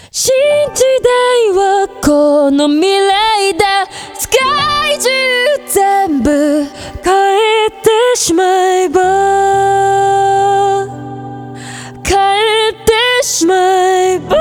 新時代はこの未来だ。世界中全部変えてしまえば、変えてしまえば。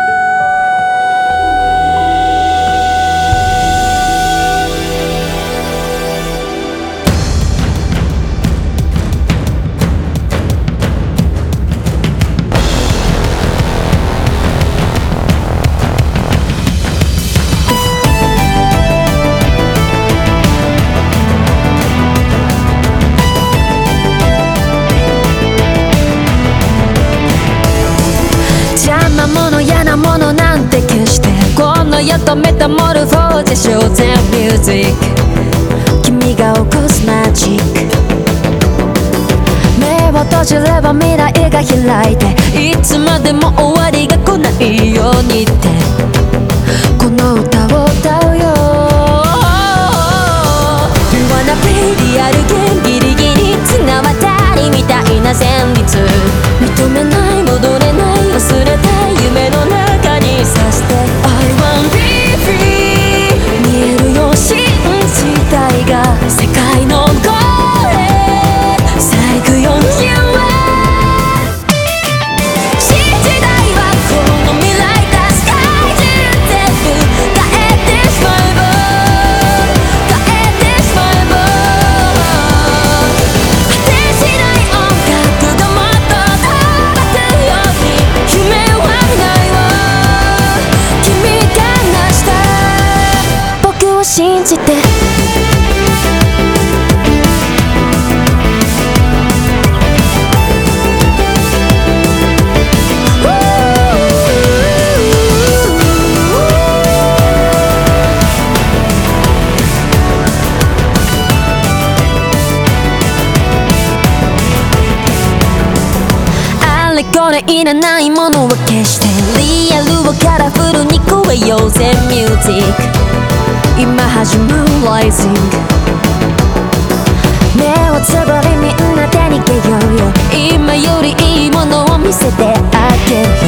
嫌なものなんて決してこの世とメタモルフォーゼショーゼンミュージック、君が起こすマジック。目を閉じれば未来が開いて、いつまでも終わりが来ないようにってこの歌を歌うよ。 You wanna be リアルゲンギリギリ綱渡りみたいな旋律、認めない戻れない忘れたい夢の中にさして I wanna be free 見えるよ信じたいが世界の声咲くようには新時代はこの未来だ。世界中全部変えてしまえば、変えてしまえば、果てしない音楽がもっと飛ばすように夢はないわ。君が成した僕を信じて。これいらないものは消してリアルをカラフルに超えようぜミュージック。今始まるライジング、目をつぶりみんなで逃げようよ。今よりいいものを見せてあげるよ。